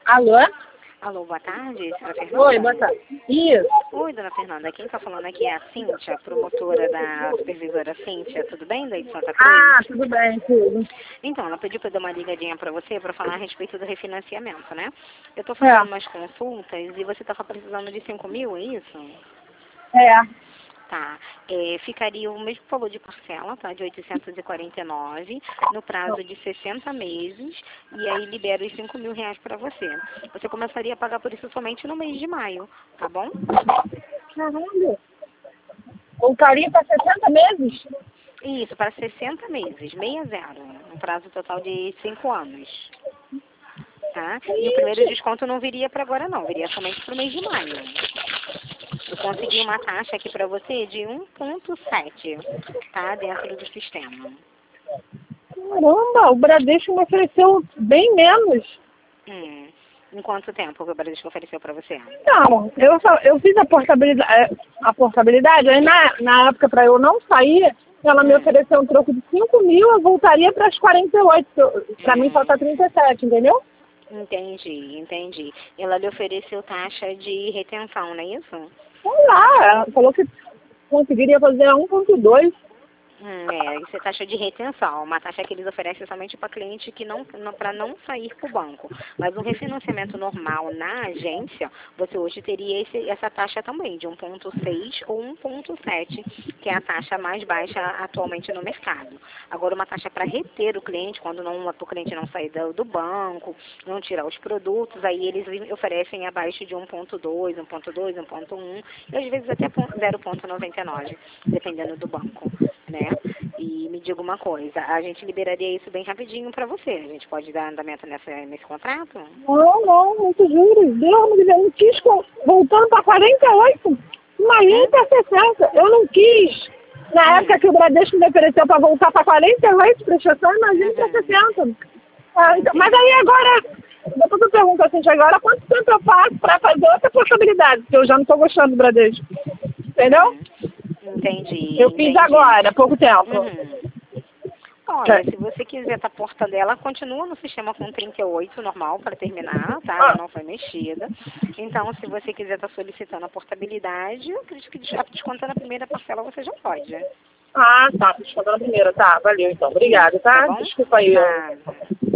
Alô? Alô, boa tarde, senhora Fernanda. Oi, boa tarde. Isso. Oi, dona Fernanda. Quem está falando aqui é a Cíntia, promotora da supervisora Cíntia. Tudo bem, daí de Santa Cruz? Ah, tudo bem, tudo. Então, ela pediu para eu dar uma ligadinha para você para falar a respeito do refinanciamento, né? Eu estou É. fazendo umas consultas e você estava precisando de 5 mil, é isso? É. Tá. Ficaria o mesmo valor de parcela, tá? De 849, no prazo de 60 meses, e aí libera os 5 mil reais para você. Você começaria a pagar por isso somente no mês de maio, tá bom? Caramba. Voltaria para 60 meses? Isso, para 60 meses, 60, um prazo total de 5 anos. Tá? E o primeiro desconto não viria para agora não, viria somente para o mês de maio. Eu consegui uma taxa aqui para você de 1,7, tá? Dentro do sistema. Caramba, o Bradesco me ofereceu bem menos. Em quanto tempo o Bradesco ofereceu para você? Não, eu fiz a portabilidade, aí na época para eu não sair, ela me ofereceu um troco de 5 mil, eu voltaria para as 48, para mim falta 37, entendeu? Entendi. Ela lhe ofereceu taxa de retenção, não é isso? Sei lá, ela falou que conseguiria fazer a 1,2. Isso é taxa de retenção, uma taxa que eles oferecem somente para cliente que para não sair para o banco. Mas um refinanciamento normal na agência, você hoje teria essa taxa também, de 1,6 ou 1,7, que é a taxa mais baixa atualmente no mercado. Agora, uma taxa para reter o cliente, quando o cliente não sair do banco, não tirar os produtos, aí eles oferecem abaixo de 1,2, 1,2, 1,1 e às vezes até 0,99, dependendo do banco, né? E me diga uma coisa, a gente liberaria isso bem rapidinho para você. A gente pode dar andamento nesse contrato? Não, muito juros. Deus me não quis voltando para 48. Imagina para 60. Eu não quis. Na época que o Bradesco me ofereceu para voltar para 48 prestação, imagina para 60. Mas aí agora, depois eu pergunto assim, agora quanto tempo eu faço para fazer outra possibilidade? Porque eu já não estou gostando do Bradesco. Entendeu? Entendi. Eu fiz agora, há pouco tempo. Olha, se você quiser a porta dela, continua no sistema com 38 normal para terminar, tá? Ela não foi mexida. Então, se você quiser estar solicitando a portabilidade, eu acredito que descontando a primeira parcela você já pode. Ah, tá, descontando a primeira, tá, valeu então. Obrigada, tá? Tá bom? Desculpa aí. Nada.